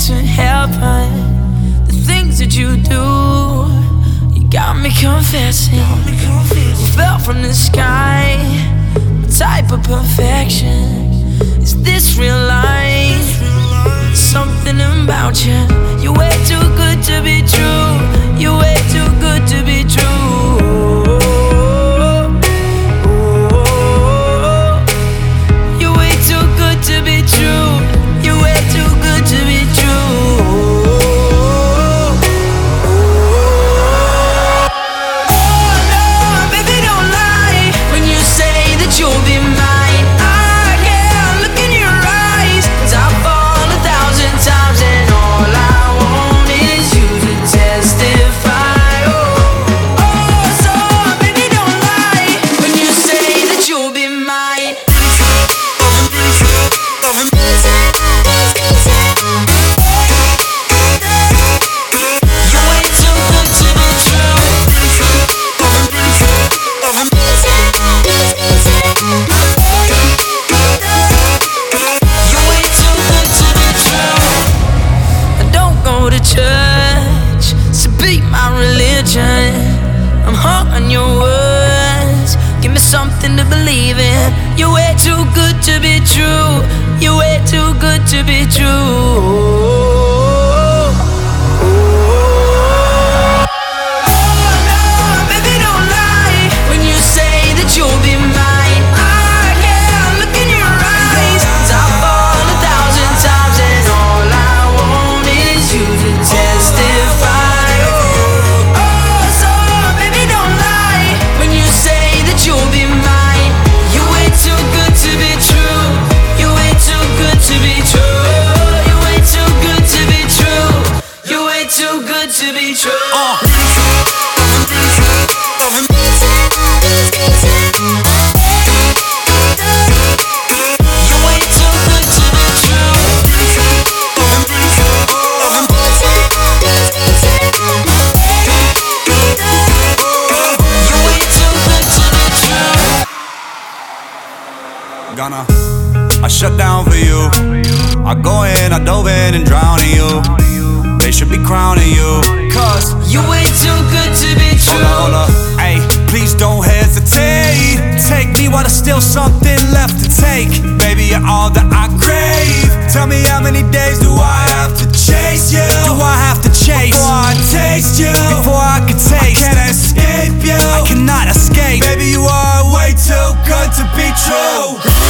to happen. The things that you do, you got me confessing. You fell from the sky, what type of perfection? Is this real life? Something about you, you're way too good to be true. You're way too good to be true. You're way too good to be true. You're way too good to be true. Oh no, baby, don't lie when you say that you'll be mine. I can't look in your eyes, 'cause I've fallen 1,000 times and all I want is you to testify. Oh, so baby, don't lie when you say that you'll be mine. You're way too good to be true. You're way too good to be true. I don't go to church, so be my religion. I'm hung on your words, give me something to believe in. You're way too good to be true. You're way too good to be true. You'll be mine. I can't look in your eyes, 'cause I've fallen 1,000 times and all I want is you to testify. Oh, so baby, don't lie when you say that you'll be mine. You're way too good to be true. You're way too good to be true. You're way too good to be true. You're way too good to be true. I shut down for you. I go in, I dove in and drown in you. They should be crowning you, 'cause you're way too good to be true. Hold up, hey, please don't hesitate. Take me while there's still something left to take. Baby, you're all that I crave. Tell me how many days do I have to chase you? Do I have to chase before I taste you? Before I can taste, I can't escape you. I cannot escape. Baby, you are way too good to be true.